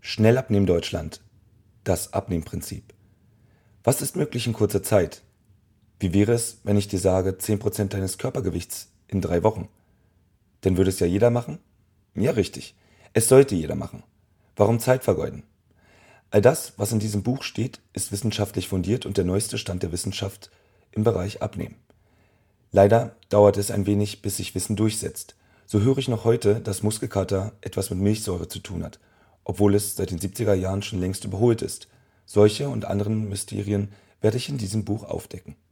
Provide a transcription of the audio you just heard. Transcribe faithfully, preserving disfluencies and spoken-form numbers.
Schnell abnehmen Deutschland. Das Abnehmprinzip. Was ist möglich in kurzer Zeit? Wie wäre es, wenn ich dir sage, zehn Prozent deines Körpergewichts in drei Wochen? Denn würde es ja jeder machen? Ja, richtig. Es sollte jeder machen. Warum Zeit vergeuden? All das, was in diesem Buch steht, ist wissenschaftlich fundiert und der neueste Stand der Wissenschaft im Bereich Abnehmen. Leider dauert es ein wenig, bis sich Wissen durchsetzt. So höre ich noch heute, dass Muskelkater etwas mit Milchsäure zu tun hat, obwohl es seit den siebziger Jahren schon längst überholt ist. Solche und anderen Mysterien werde ich in diesem Buch aufdecken.